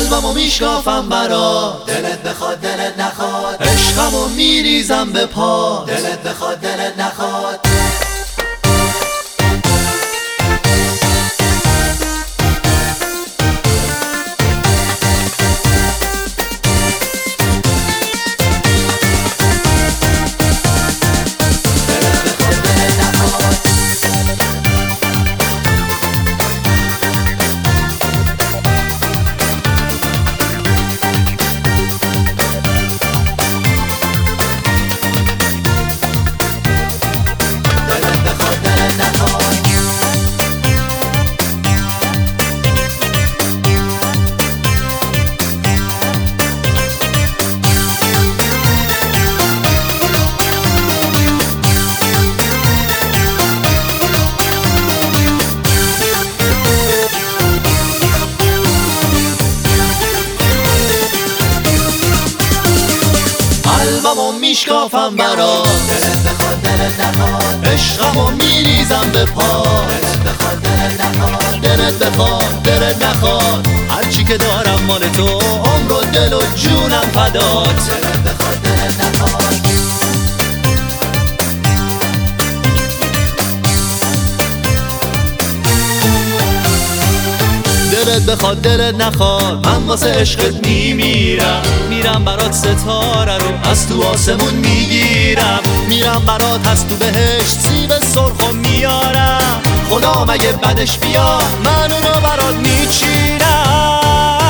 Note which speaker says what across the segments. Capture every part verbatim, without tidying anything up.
Speaker 1: قلبمو میشکافم برا
Speaker 2: دلت بخواد دلت نخواد،
Speaker 1: عشقمو میریزم به پا
Speaker 2: دلت بخواد دلت نخواد.
Speaker 1: قلبمو میشکافم برا
Speaker 2: دلت بخواد دلت نخواد،
Speaker 1: عشقمو میریزم به پا
Speaker 2: دلت بخواد دلت نخواد.
Speaker 1: دلت بخواد دلت نخواد، هرچی که دارم مال تو، عمر و دل و جونم فدات.
Speaker 2: دلت بخواد دلت نخواد.
Speaker 1: دلت بخواد دلت نخواد، من واسه عشقت میمیرم. میرم برات ستاره رو از تو آسمون میگیرم. میرم برات از تو بهشت سیب سرخو میارم. خدا مگه بدش بیا من اونو برات میچینم.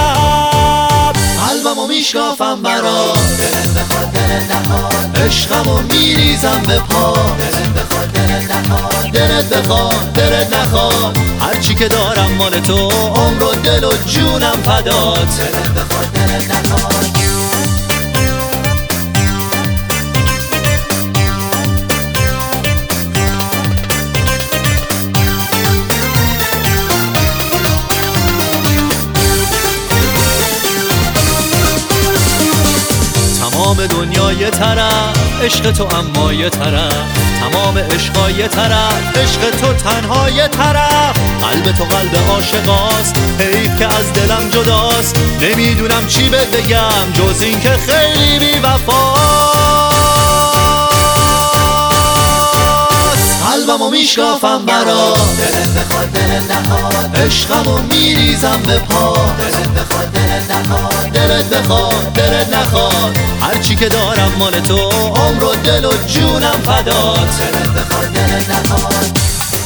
Speaker 1: قلبمو میشکافم برا
Speaker 2: دلت بخواد دلت نخواد،
Speaker 1: عشقمو میریزم به پا
Speaker 2: دلت بخواد دلت نخواد.
Speaker 1: دلت بخواد دلت نخواد، هرچی که دارم مال تو، عمر و دل و جونم فدات.
Speaker 2: دلت بخواد دلت نخواد.
Speaker 1: تمام دنیا یه طرف، عشق تو اما یه طرف. تمام عشقا یه طرف، عشق تو تنها یه طرف. قلب تو قلب عاشقاست، حیف که از دلم جداست. نمیدونم چی بهت بگم جز این که خیلی بی وفاست. قلبمو میشکافم برا
Speaker 2: دلت بخواد دلت نخواد،
Speaker 1: عشقمو میریزم به پا
Speaker 2: دلت بخواد دلت نخواد.
Speaker 1: دلت بخواد دلت نخواد، هرچی که دارم مال تو، عمر و دل و جونم فدات.
Speaker 2: دلت بخواد دلت نخواد.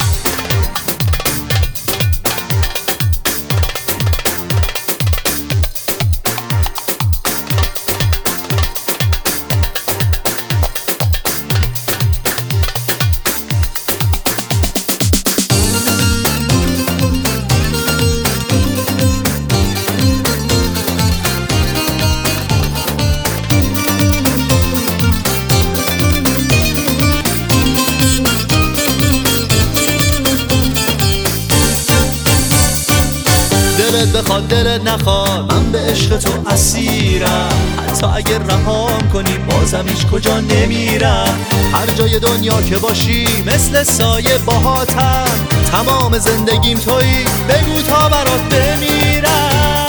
Speaker 1: دلت بخواد دلت نخواد، من به عشق تو اسیرم. حتی اگر رهام کنی بازم هیچ کجا نمیرم. هر جای دنیا که باشی مثل سایه باهاتم. تمام زندگیم تویی، بگو تا برات بمیرم.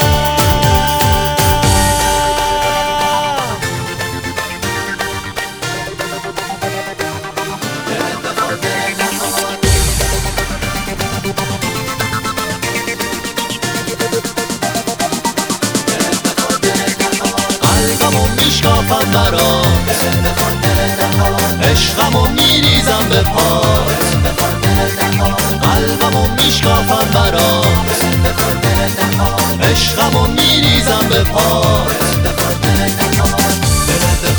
Speaker 1: قلبمو میشکافم برا
Speaker 2: دلت بخواد دلت نخواد،
Speaker 1: عشقمو میریزم به پا
Speaker 2: دلت بخواد دلت نخواد.
Speaker 1: قلبمو میشکافم برا
Speaker 2: دلت بخواد دلت نخواد،
Speaker 1: عشقمو میریزم به پا
Speaker 2: دلت بخواد دلت نخواد. دلت